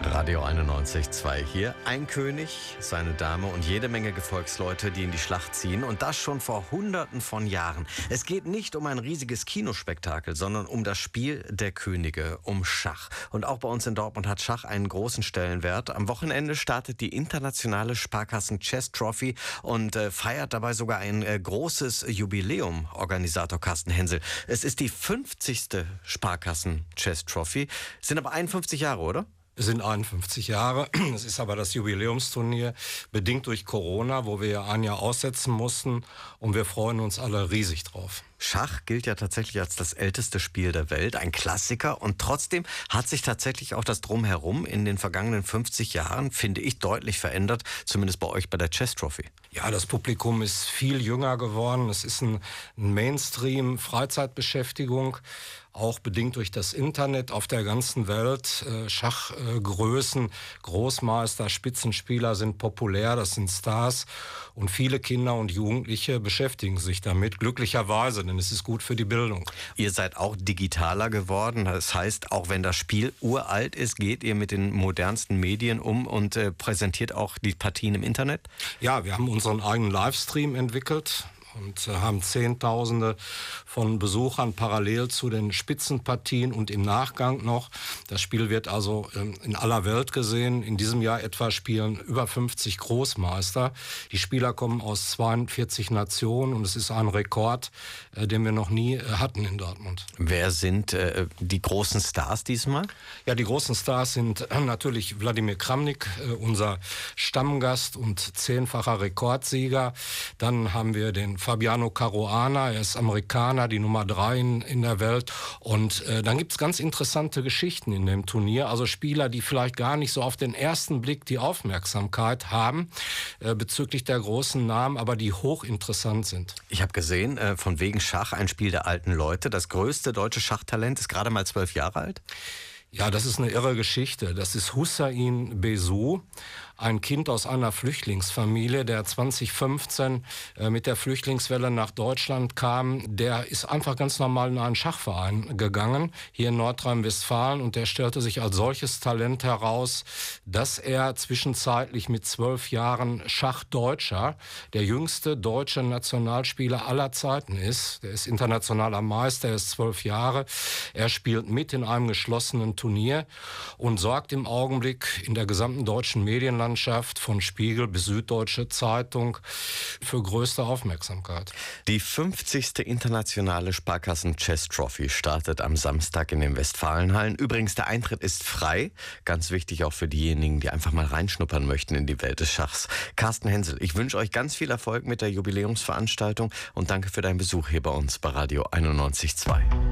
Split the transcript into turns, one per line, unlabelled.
Radio 91.2 hier. Ein König, seine Dame und jede Menge Gefolgsleute, die in die Schlacht ziehen. Und das schon vor Hunderten von Jahren. Es geht nicht um ein riesiges Kinospektakel, sondern um das Spiel der Könige, um Schach. Und auch bei uns in Dortmund hat Schach einen großen Stellenwert. Am Wochenende startet die internationale Sparkassen Chess Trophy und feiert dabei sogar ein großes Jubiläum, Organisator Carsten Hensel. Es ist die 50. Sparkassen Chess Trophy. Es sind aber 51 Jahre, oder?
Es sind 51 Jahre. Es ist aber das Jubiläumsturnier, bedingt durch Corona, wo wir ja ein Jahr aussetzen mussten. Und wir freuen uns alle riesig drauf.
Schach gilt ja tatsächlich als das älteste Spiel der Welt, ein Klassiker. Und trotzdem hat sich tatsächlich auch das Drumherum in den vergangenen 50 Jahren, finde ich, deutlich verändert. Zumindest bei euch bei der Chess Trophy.
Ja, das Publikum ist viel jünger geworden. Es ist ein Mainstream-Freizeitbeschäftigung. Auch bedingt durch das Internet auf der ganzen Welt. Schachgrößen, Großmeister, Spitzenspieler sind populär, das sind Stars. Und viele Kinder und Jugendliche beschäftigen sich damit, glücklicherweise, denn es ist gut für die Bildung.
Ihr seid auch digitaler geworden. Das heißt, auch wenn das Spiel uralt ist, geht ihr mit den modernsten Medien um und präsentiert auch die Partien im Internet?
Ja, wir haben unseren eigenen Livestream entwickelt und haben Zehntausende von Besuchern parallel zu den Spitzenpartien und im Nachgang noch. Das Spiel wird also in aller Welt gesehen. In diesem Jahr etwa spielen über 50 Großmeister. Die Spieler kommen aus 42 Nationen und es ist ein Rekord, den wir noch nie hatten in Dortmund.
Wer sind die großen Stars diesmal? Ja,
die großen Stars sind natürlich Wladimir Kramnik, unser Stammgast und 10-facher Rekordsieger. Dann haben wir den Fabiano Caruana, er ist Amerikaner, die Nummer 3 in der Welt. Und dann gibt es ganz interessante Geschichten in dem Turnier. Also Spieler, die vielleicht gar nicht so auf den ersten Blick die Aufmerksamkeit haben bezüglich der großen Namen, aber die hochinteressant sind.
Ich habe gesehen, von wegen Schach, ein Spiel der alten Leute. Das größte deutsche Schachtalent ist gerade mal 12 Jahre alt.
Ja, das ist eine irre Geschichte. Das ist Hussein Besu, ein Kind aus einer Flüchtlingsfamilie, der 2015 mit der Flüchtlingswelle nach Deutschland kam. Der ist einfach ganz normal in einen Schachverein gegangen, hier in Nordrhein-Westfalen. Und der stellte sich als solches Talent heraus, dass er zwischenzeitlich mit 12 Jahren Schachdeutscher, der jüngste deutsche Nationalspieler aller Zeiten ist. Der ist internationaler Meister, er ist 12 Jahre. Er spielt mit in einem geschlossenen Turnier und sorgt im Augenblick in der gesamten deutschen Medienlandschaft von Spiegel bis Süddeutsche Zeitung für größte Aufmerksamkeit.
Die 50. internationale Sparkassen Chess Trophy startet am Samstag in den Westfalenhallen. Übrigens, der Eintritt ist frei. Ganz wichtig auch für diejenigen, die einfach mal reinschnuppern möchten in die Welt des Schachs. Carsten Hensel, ich wünsche euch ganz viel Erfolg mit der Jubiläumsveranstaltung und danke für deinen Besuch hier bei uns bei Radio 91.2.